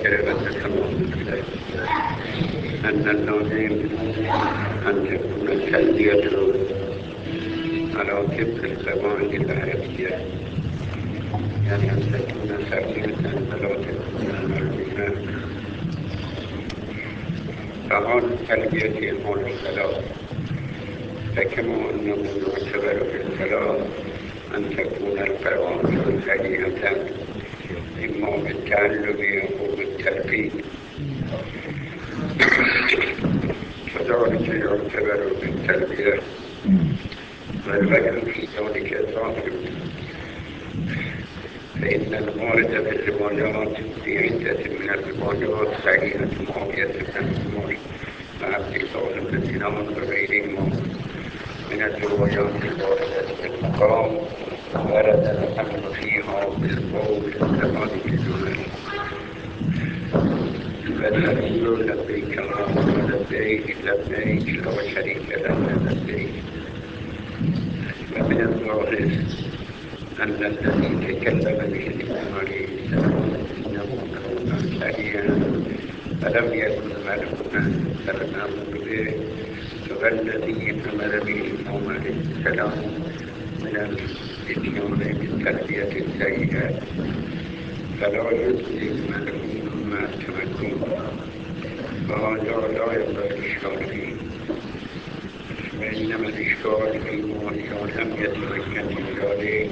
مباشرة تمام أن اللازم أن تكون التلبية على طبق القواعد العربية، يعني أن تكون خفيفة فلا تكون مرمومة. فهذه التلبية حول الصلاة، فكما أنه يعتبر في الصلاة أن تكون القواعد سريعة إما بالتعلم أو بالتلقين، فذلك يعتبر بالتلبية، والبيان في ذلك ظاهر. فإن الوارد في الروايات في عدة من الروايات صحيحة معاوية بن عمر وعبد الله بن سنان وغيرهما من الروايات الواردة في المقام ورد الأمر فيها بالقول لهذه الجمل: فالرسول لبيك اللهم لبيك لبيك لا شريك لك لبيك. ومن الظاهر أن الذي تكلم به الإمام عليه السلام إنه كان سريعا فلم يكن مرحوما فالمأمور به، والذي أمر به الإمام عليه السلام من الإتيان بالتلبية السيئة فلا يجزي المرحوم مع التمكن، وهذا لا يبقى الإشكال فيه. وإنما الإشكال فيما إذا لم يتمكن من ذلك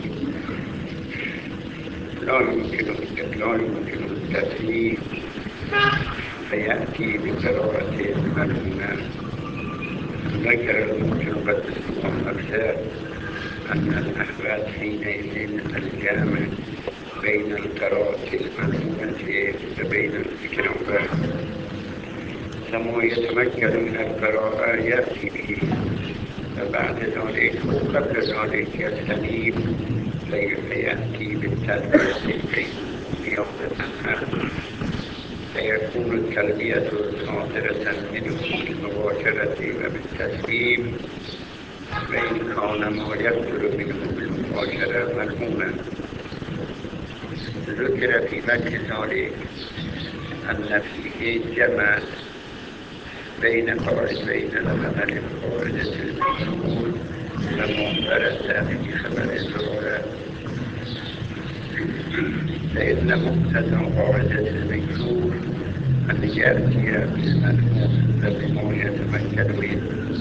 لا يمكن التسليم فيأتي بقراءة مرحومة. ذكر الممكن قد أكثر أن الأحوال حينئذ الجامع بين القراءة المرحومة وبين الإكرام، ثم يتمكن من القراءة يأتي به، وبعد ذلك وقبل ذلك يستنيب فيأتي بالتلبية فيكون التلبية صادرة منه بالمباشرة وبالتسليم، وإن كان ما يصدر منه بالمباشرة مرحوما. ذكر في مجلس ذلك أن فيه جمع بين العمل القاعدة المشهور وما ورد في خبر الزهرة، فإن مقتضى قاعدة المشهور أن يأتي بالملموس بما يتمكن منه،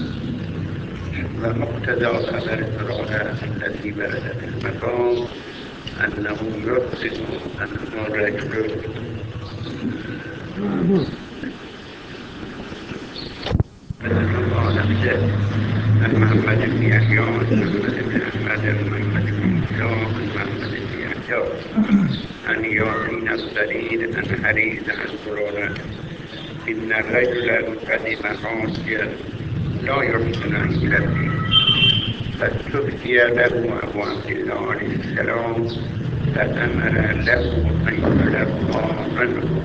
ومقتضى خبر الزهرة التي ورد في المقام أنه يرسل أنه رجل قال نفسه عن محمد بن يحيى محمد بن أحمد محمد بن موسى محمد بن يحيى عن ياسين السرير عن حريز عن قرآن إن الرجل قدم حاجيا لا يحسن أن يلبي، فاستفتي له أبو عبد الله عليه السلام فأمر له أن يلبى عنه.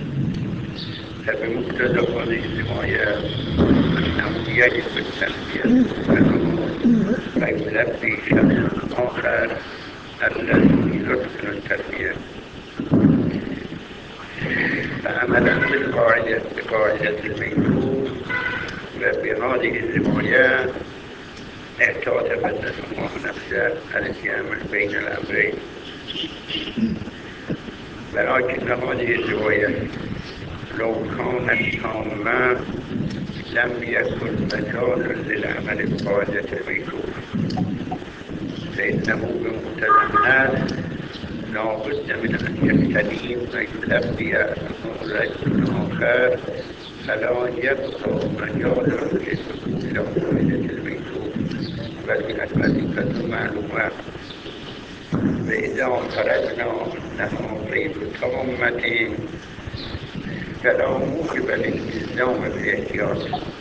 فبمقتضى هذه الرواية أنه يجب التلبية فيلبي شخص آخر الذي يحسن التلبية، فعملا بقاعدة المشهور وبهذه الرواية اعتاد بدل الله نفسه الجامع بين الأمرين. ولكن هذه الرواية لو كانت تامة لم يكن مجال للعمل بقاعدة المشهور، فإنه بمقتضى الناس لا بد من أن يستدين ويلبي رجل آخر، فلا يبقى مجال لدخول قاعدة المشهور، بل الوظيفة معلومة. فإذا فرضنا أنه غير تامة فلا موجب للإلزام بالاحتياط.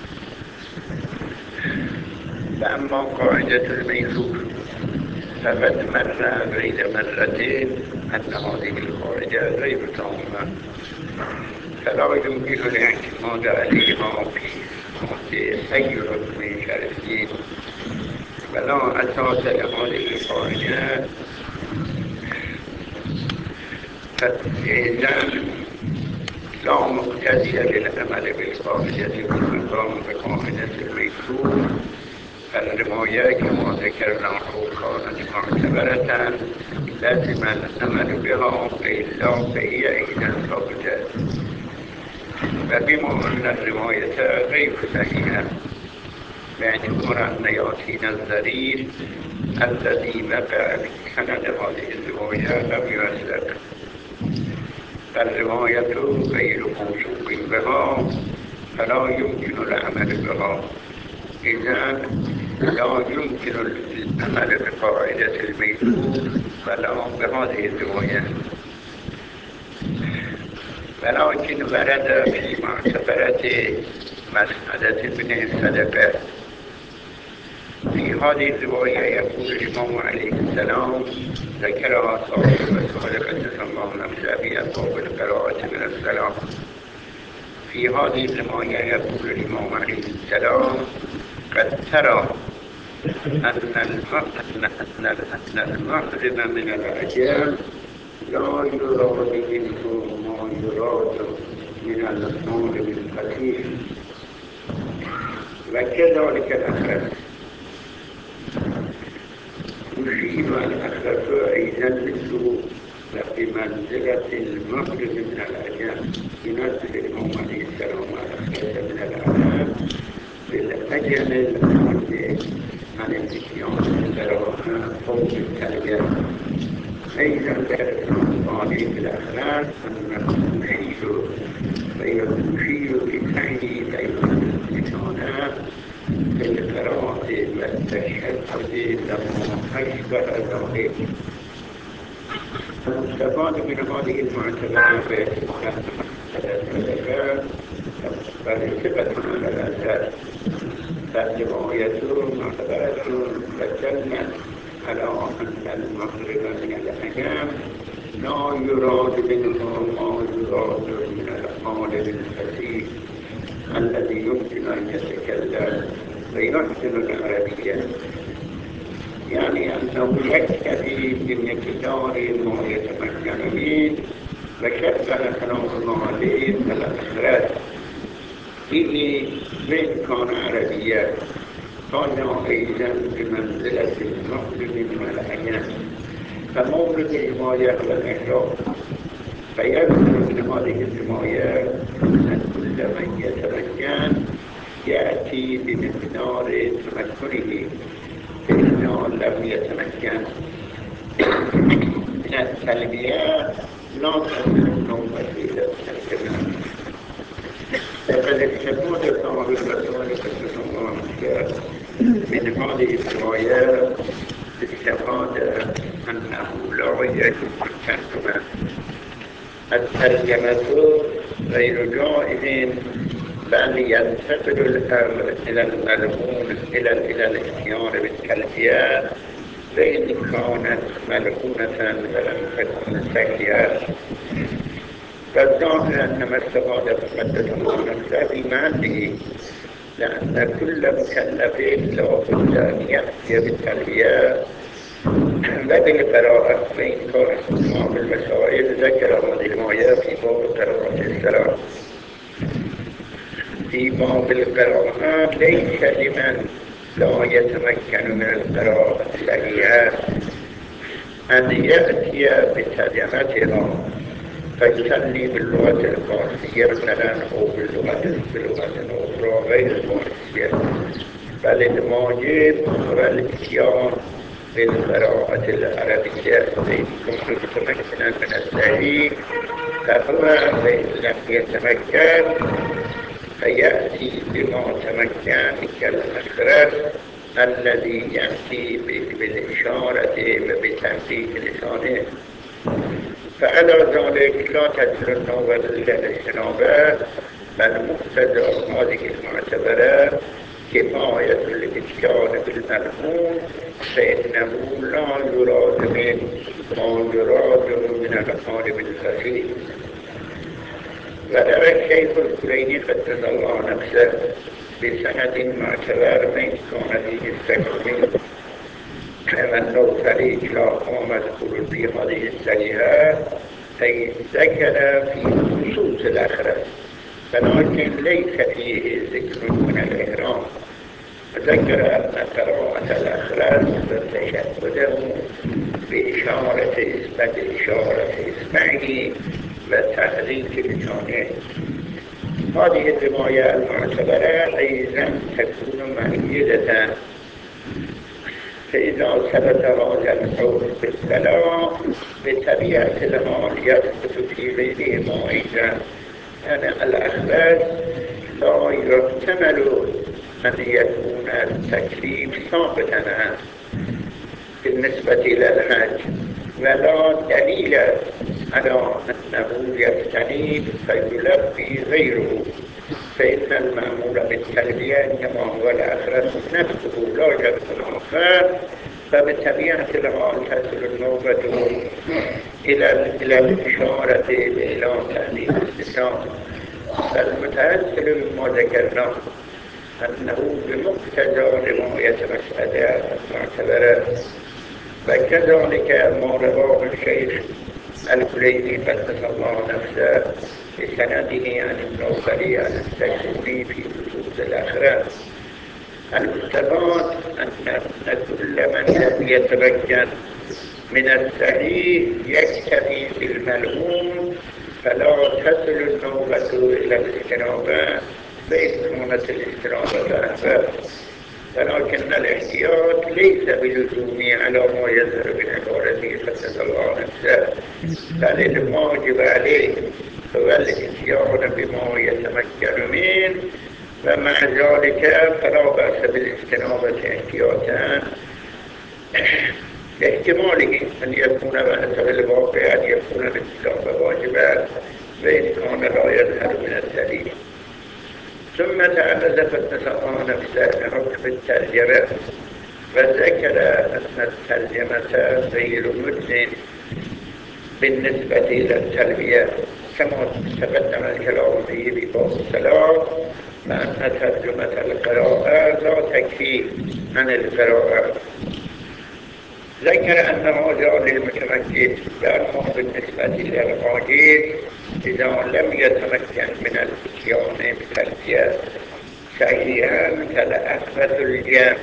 فأما قاعدة المشهور فقد مر غير مرتين أن هذه القاعدة غير تامة، فلا يمكن الاعتماد عليها في أي حكم شرعي، ولا أساس لهذه القاعدة. فإذا لا مقتضي للعمل بالقاعدة والمقام بقاعدة الميسور. الرواية كما ذكرنا كانت معتبرة لازم العمل بها وإلا فهي إذا ثابتة. وبما أن الرواية غير صحيحة باعتبار أن ياسين الزرير الذي وقع في سند هذه الرواية لم يوثق، فالرواية غير موثوق بها فلا يمكن العمل بها. إذن لا يمكن العمل بقاعدة الميسور ولا بهذه الرواية. ولكن ورد في معتبرة مسألة ابن صدقة في هذه الرواية يقول الإمام عليه السلام ذكرها صاحب قدس الله نفسه في أبواب القراءة من السلام. في هذه الرواية يقول الإمام عليه السلام قد ترى أن المغرب من العجم لا يراد منه ما يراد من المغرب الخفيف، وكذلك الأخرس. يشير الأخرس أيضا مثله بمنزلة المغرب من العجم، ينزل الإمام عليه السلام الأخرس من العجم بالأجل الأخرس عن الإتيان بالقراءة فوق التربية. أيضا ذلك الأخلاق أنه يشير بتعيين لسانه في القراءة والتشهد لما أشبه ذلك. المستفاد من هذه المعتبرات باعتبار الصدقات فالثقة على الأساس، فالرواية معتبرة تتكلم على أن المغرب من العجم لا يراد منه ما يراد من القالب الفصيح الذي يمكن أن يتكلم ويحسن العربية، يعني أنه يكتفي بمقدار ما يتمكن منه، وشبه كلام المعلم الأخرس به وإن كان عربيا كان أيضا بمنزلة المغرب من العجم، فمورد الرواية هو الإحرام. فيبدو من هذه الرواية أن كل من يتمكن يأتي بمقدار تمكنه، فإنه لم يتمكن من التلبية لا تصل النوبة إلى التلبية. فقد استفاد صاحب الرسول قدس الله نفسه من هذه الرواية استفاد أنه لا يجوز الترجمة. الترجمة غير جائز، بل ينتقل الأمر إلى الملعون إلى الاتيان بالتلبية وإن كانت ملعونة ولم تكن صحيحة. فالظاهر أن ما استفاد قدس الله نفسه في محله، لأن كل مكلف لا بد أن يأتي بالتلبية وبالقراءة، وإن كان إمام المسائل ذكر هذه الآية في باب قراءة السلام. في باب القراءة ليس لمن لا يتمكن من القراءة الصحيحة أن يأتي بترجمتها فيصلي باللغة الفارسية مثلا أو بلغة أخرى غير الفارسية، بل الواجب هو الاتيان بالقراءة العربية. وإن كنت متمكنا من الصحيح فهو وإن لم يتمكن فيأتي بما تمكن كالأخرس الذي يأتي بالإشارة وبتحريك لسانه. فعلى ذلك لا تدل النوبة إلا الاجتنابة، بل مقتضى هذه المعتبرة كفاية الاتيان بالملعون، فإنه لا يراد منه ما يراد من القالب الخفيف. وروى الشيخ الكليني قدس الله نفسه بسند معتبر من كان فيه التكوين وأنه طريق لا مذكور في هذه السريعة ذكر في خصوص الآخرة، ولكن ليس فيه ذكر من الإحرام. ذكر أن قراءة الأخلاق وتشهده بإشارة إسمعه وتحريك لسانه. هذه الرواية المعتبرة أيضا تكون مؤيدة، فإذا ثبت هذا القول بالصلاة بطبيعة الحال يثبت في غيرهما أيضا أن الأخلاق لا يحتمل أن يكون التكليف ثابتا بالنسبة إلى الحج، ولا دليل على أنه يفتني فيلبي غيره، فإن المأمور بالتلبية إنما هو الآخرة نفسه لا يكون آخر، فبطبيعة الحال تصل النوبة إلى الإشارة إلى تحديد اللسان. فالمتأثر بما ذكرنا أنه بمقتضى رواية مسألة معتبرة، وكذلك ما رواه الشيخ الكليني قدس الله نفسه بسنده عن النوبلي عن السكوني في خصوص الآخرة. المستفاد أن كل من لم يتمكن من الصحيح يكتفي بالملهوم، فلا تصل النوبة إلى الاستنابة، فإن كانت الاستنابة أهبة، ولكن الاحتياط ليس بلزوم على ما يظهر من عبارته قدس الله نفسه، بل الواجب عليه هو الاتيان بما يتمكن منه، ومع ذلك فلا بأس بالاستنابة احتياطا لاحتماله أن يكون بحسب الواقع أن يكون الاستنابة واجبا، وإن كان لا يظهر من الدليل. ثم تعرض قدس الله نفسه لحكم الترجمة، وذكر أن الترجمة غير مجز بالنسبة إلى التلبية، كما تقدم الكلام فيه بباب الصلاة، وأن ترجمة القراءة لا تكفي عن القراءة. ذكر أن هذا للمتمكن، لأنه بالنسبة إلى العاجز إذا لم يتمكن من الاتيان بالتلبية صحيحا فالأثبت الجمع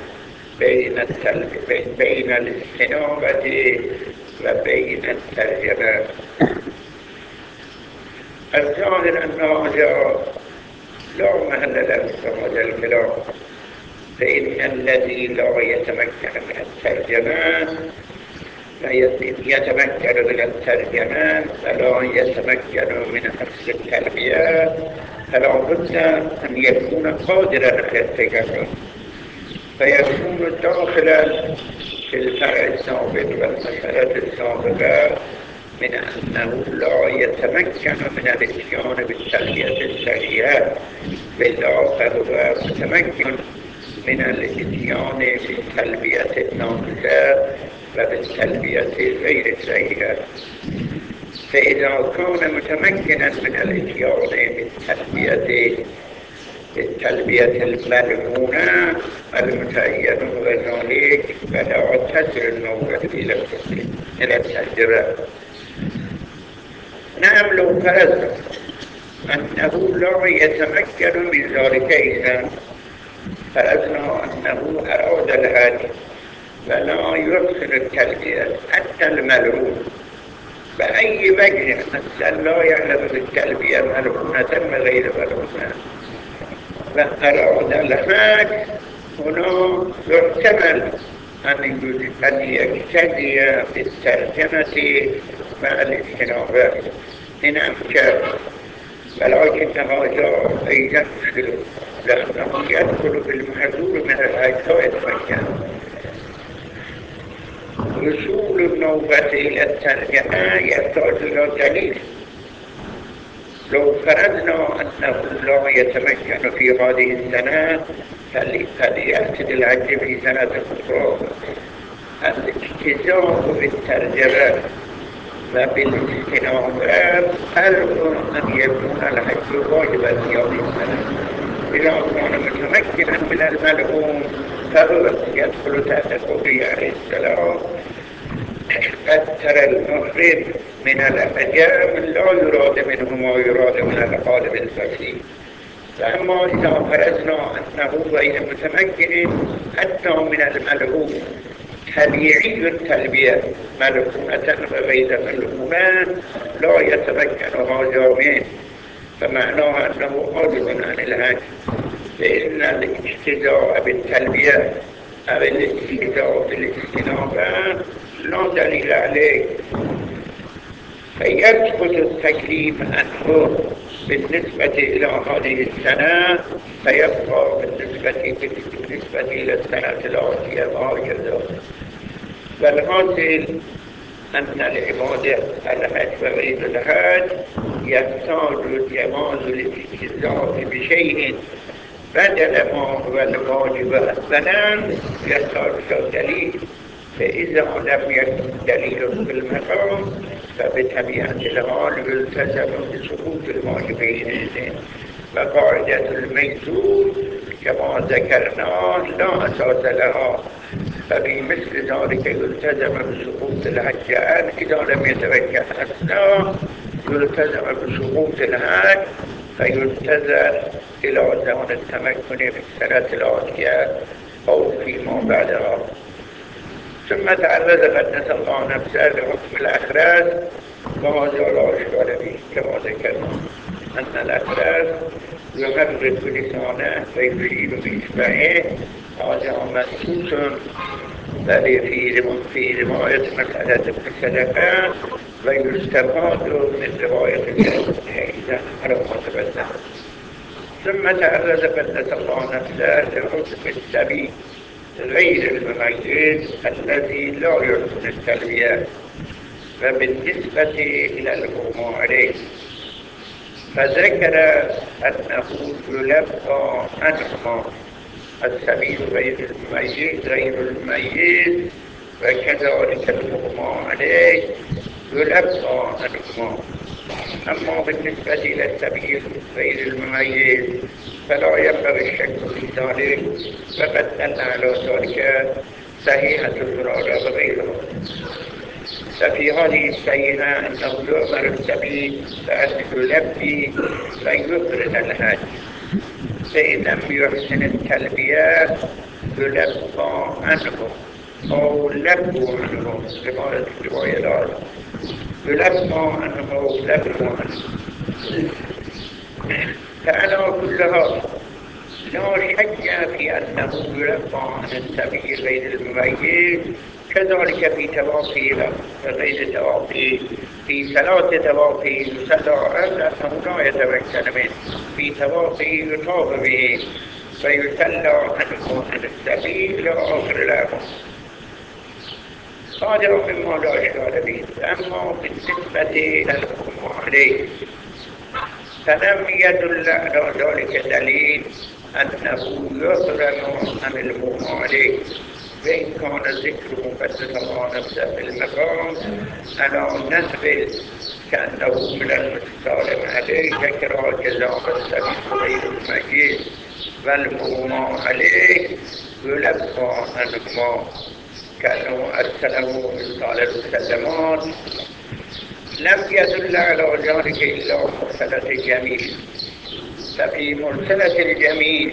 بين الاستنابة وبين الترجمة. الظاهر أن هذا لا محل له في هذا الكلام، فإن الذي لا يتمكن من الترجمة يتمكن من الترجمة ولا يتمكن من حفظ التلبية، فلا بد أن يكون قادرا على التجرد، فيكون داخلا في الفرع السابق والمسألة السابقة من أنه لا يتمكن من الاتيان بالتلبية الصحيحة، بل فهو متمكن من الاتيان بالتلبية الناقصة وبالتلبية غير الصحيحة. فإذا كان متمكنا من الاتيان بالتلبية الملعونة المتعين وذلك فلا تصل النوبة إلى الترجمة. نعم، لو فرضنا أنه لا يتمكن من ذلك إذن فرضنا أنه أراد الحج فلا يحسن التلبية حتى الملعون بأي وجه، حتى لا يعلم بالتلبية ملعونة وغير ملعونة، فأراد الحج هنا يحتمل أن يقتدي بالترجمة مع الاستنابة إن أمكن، ولكن هذا أيضا مشكل، لأنه يدخل بالمحظور من الحج لا يتمكن. وصول النوبة إلى الترجمة يحتاج إلى دليل. لو فرضنا أنه لا يتمكن في هذه السنة فليأتي الحج في سنة أخرى. الاجتزاء بالترجمة وبالاستنابة فرق أن يكون الحج واجبا في هذه السنة. إذا كان متمكنا من الملعون فهو يدخل تحت قوله عليه السلام: قد ترى المحرم من الأجام لا يراد منه ما يراد من القالب الفصيح. فأما إذا فرضنا أنه غير متمكن حتى من الملعوب طبيعي التلبية ملعونة وغير ملعونة لا يتمكن هذا منه، فمعناه أنه عاجز عن الحج، فإن الاقتداء بالتلبية أو الاقتداء بالاستنابة لا دليل عليه، فيسقط التكليف عنه بالنسبة إلى هذه السنة، فيبقى بالنسبة إلى السنة الآتية وهكذا. والحاصل أن العبادة الحج وغير الحج يحتاج جواز الاستهزاء بشيء بدل ما هو الواجب أصلا، يحتاج إلى دليل، فإذا لم يكن دليل في المقام فبطبيعة الحال يلتزم بسقوط الواجبين. وقاعدة الميسور كما ذكرنا لا أساس لها، فبمثل ذلك يلتزم بسقوط الحج إذا لم يتوجه أصلا، يلتزم بسقوط الحج فيلتزم إلى زمن التمكن في السنة الآتية أو فيما بعدها. ثم تعرض قدس الله نفسه لحكم الأخراج، وهذا لا إشكال به كما ذكرنا أن الأخراج يحرك بلسانه ويشير بإصبعه، هذا منصوص بل في رواية مسألة الصدقة، ويستفاد من رواية الحديث على ما تقدم. ثم تعرض قدس الله نفسه لحكم السبيل غير المميز الذي لا يحسن التلبية، وبالنسبة إلى المغمى عليه فذكر أنه يلبى عنهما السبيل غير المميز وكذلك المغمى عليه يلبى عنهما. أما بالنسبة إلى السبيل غير المميز فلا ينبغي الشك في ذلك، فقد دل على ذلك صحيحة الفرادى وغيرها. ففي هذه الصحيحة أنه يؤمر السبيل بأن يلبي ويفرد الحج، فإن لم يحسن التلبية يلبى عنه أو لبوا عنه كما الروايات، يلبى عنه أو لبوا عنه. فعلى كل هذا لا شك في أنه يلبى عن السبيل غير المميز، كذلك في توافيه غير توافيه، في ثلاث توافيه يصلى أنه لا يتمكن منه، في توافيه يطاف به فيصلى عنه عن السبيل إلى آخر الأمر. هذا مما لا إشكال به. أما بالنسبة إلى المغمى عليه فلم يدل على ذلك دليل أنه يحرم عن المغمى عليه، وإن كان ذكره قدس الله نفسه في المقام على نحو كأنه من المتسالم عليه ذكر جزاء السبيل غير المميز والمغمى عليه يلبى عنهما كأنه أرسله صلى السلامات. لم يدل على ذلك إلا مرسلة الجميل، ففي مرسلة الجميل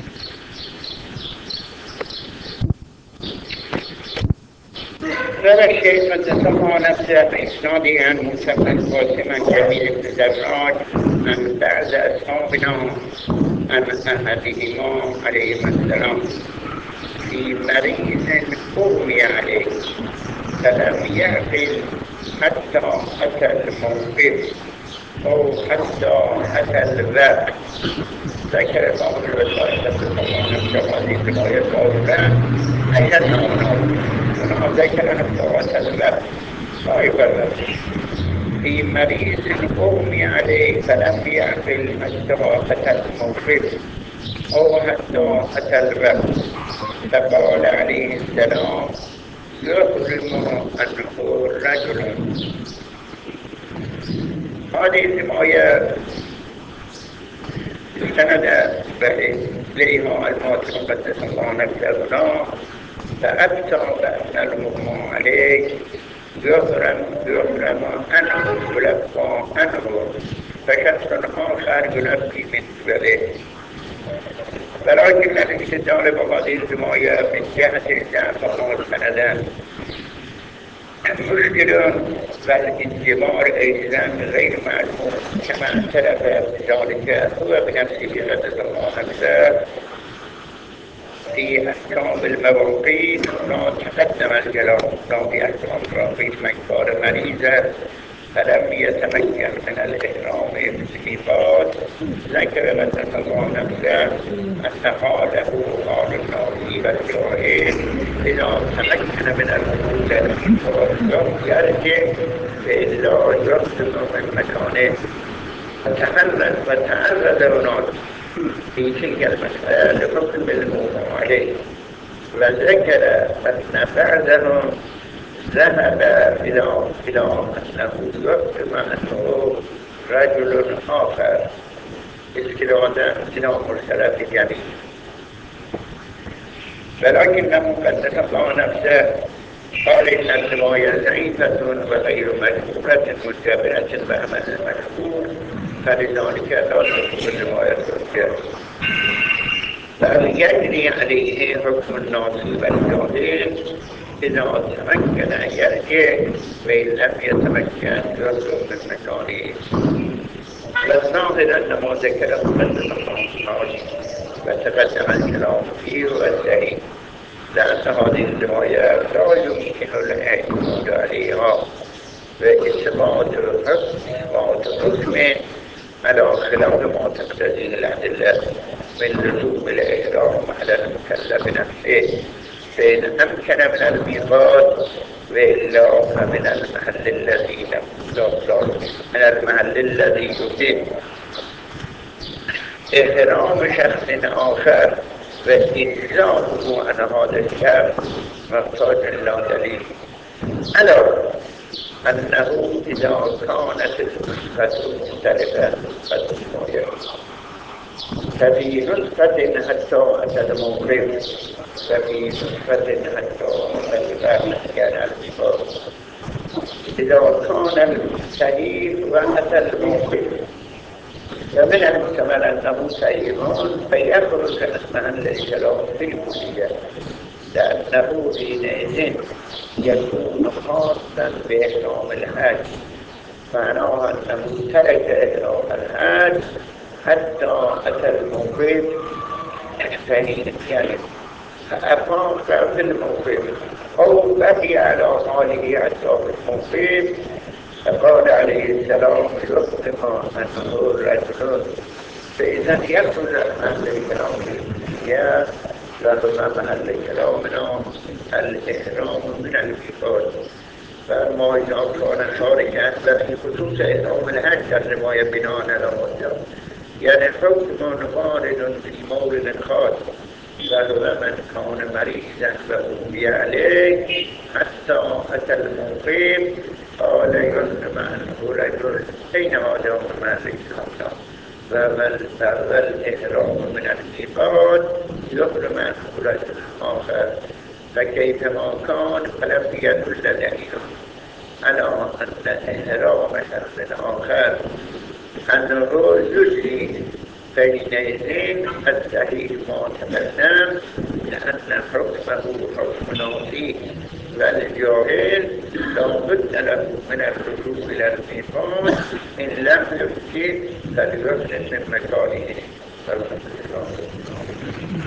روى الشيخ قدس الله نفسه بإسناده عن موسى بن قاسم عن جميل بن دراج عن بعض أصحابنا عن أحدهما عليهما السلام في مريض أغمي عليه فلم يعقل حتى أتى الموقف أو حتى أتى الوقت. ذكر بعض الوسائل قدس الله نفسه هذه الرواية أولا أشد هنا ذكر حتى أتى الوقت لا يبرر. في مريض أغمي عليه فلم يعقل حتى أتى الموقف أو حتى أتى الوقت، فقال عليه السلام يحرم عنه رجل. هذه الرواية استند إليها المعتصم قدس الله نفسه هنا، فأفتى بأن المغمى عليه يحرم عنه يلقى عنه فشخص آخر يلقي من قبله. ولكن الاستدلال بهذه الرواية من جهة الجعفر والسندان مشكل، والانجبار أيضا غير معلوم كما اعترف بذلك هو بنفسه رضي الله عنه في أحكام المواقيت. هنا تقدم الكلام في أحكام المواقيت من كان مريضا فلم يتمكن من الإحرام بالصفات، ذكر رضي الله عنه أن حاله حال الناظر والجاهل إذا تمكن من الوصول إلى الصفات يرجع فإلا يخرج من مكانه وتعرض هناك في تلك المسألة لحكم الموضوع عليه، وذكر أن بعضهم ذهب إلى أنه يحكم أنه رجل آخر استنادا مرسلة في اليمين، ولكنه قد تقع نفسه قال إن الرواية ضعيفة وغير مشهورة مجبرة بعمل المشهور، فلذلك لا تكون الرواية الحجة، بل يجري عليه حكم الناظر والجاهل إذا تمكن يرجع وإن لم يتمكن يخرج من مكانه. والظاهر أن ما ذكره قدس الله وتقدم الكلام فيه والدليل، لأن هذه الرواية لا يمكن الاعتماد عليها وإثبات حكم على خلاف ما تقتضيه الأدلة من لزوم الإحرام على المكلف نفسه، فإن أمكن من الميقات وإلا فمن المحل الذي من المحل الذي يتم إحرام شخص آخر وإجزاؤه عن هذا الشخص محتاج إلى دليل على أنه إذا كانت النسخة مختلفة نسخة الموجب ففي نسخة حتى أتى الموقف ففي نسخة حتى كان الكفار، إذا كان الصحيح وأتى الموقف فمن المحتمل أنه صحيحون فيخرج عن الكلام في الكلية، لأنه حينئذ يكون خاصا بإحرام الحج، معناه أنه ترك إحرام الحج حتى أتى الموقف، يعني فأفاق في الموقف أو بقي على حاله حتى في الموقف، فقال عليه السلام يحكم أنه رجل، فإذا يخرج محل الكلام الكلية لهم محل كلامنا الإحرام من الكفار. فما إذا كان خارجا ففي خصوص إحرام الحج الرواية بناء على مدة، يعني حكم وارد في مورد خاص، وهو من كان مريضا فأغمي عليه حتى أتى المقيم قال يحرم عنه رجل، أين هذا محل كلامنا؟ فهو الإحرام من الصفات يحرم عنه رجل آخر، فكيفما كان فلم يدل دليل على أن إحرام شخص آخر أنه يجري، فحينئذ الصحيح ما تقدم لأن حكمه حكم ناصي، والجاهل لا بد له من الرجوع إلى الميقات، إن لم يمكن فليخرج من مكانه.